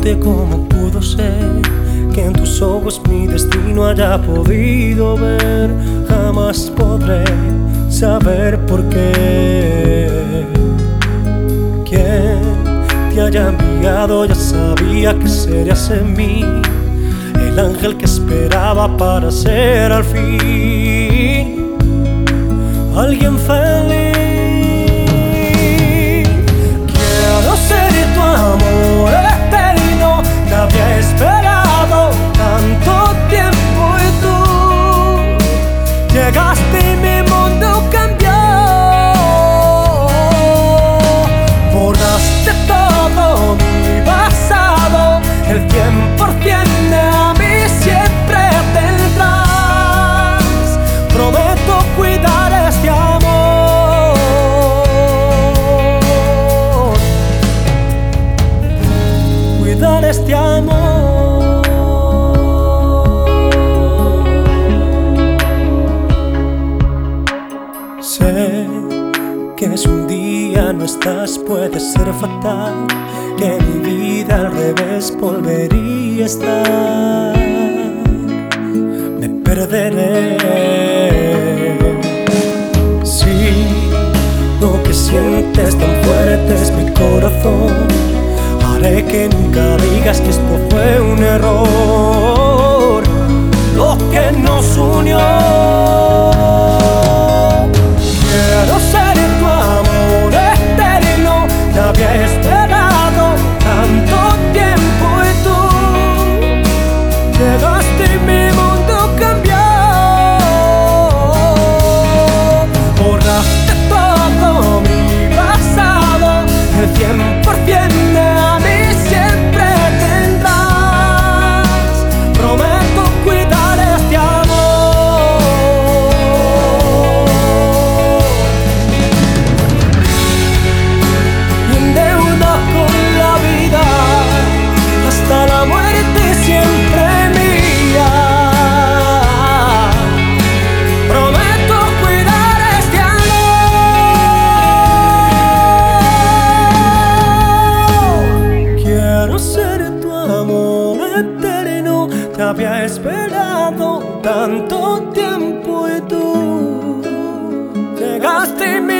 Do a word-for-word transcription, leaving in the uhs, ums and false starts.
preguntarte cómo pudo ser que en tus ojos mi destino haya podido ver. Jamás podré saber por qué. Quien te haya enviado ya sabía que serías en mí el ángel que esperaba para ser al fin alguien feliz. Quiero ser tu amor eterno, te había esperado tanto tiempo y tú llegaste y mi mundo cambió. Borraste todo mi pasado, el cien por ciento de a mí siempre tendrás. Prometo cuidar este amor, cuidar este amor. Sé que si un día no estás puede ser fatal, que mi vida al revés volvería a estar. Me perderé si lo que sientes tan fuerte es mi corazón. Haré que nunca digas que esto fue un error, lo que nos unió. Quiero ser tu amor eterno, te había esperado tanto tiempo y tú llegaste y mi mundo cambió. Borraste todo mi pasado, el cien por ciento de a mí siempre tendrás. Prometo cuidar este amor y en deuda con la vida hasta la muerte siempre mía. Prometo cuidar este amor. Quiero ser tu amor eterno, te había esperado tanto tiempo y tú llegaste y mi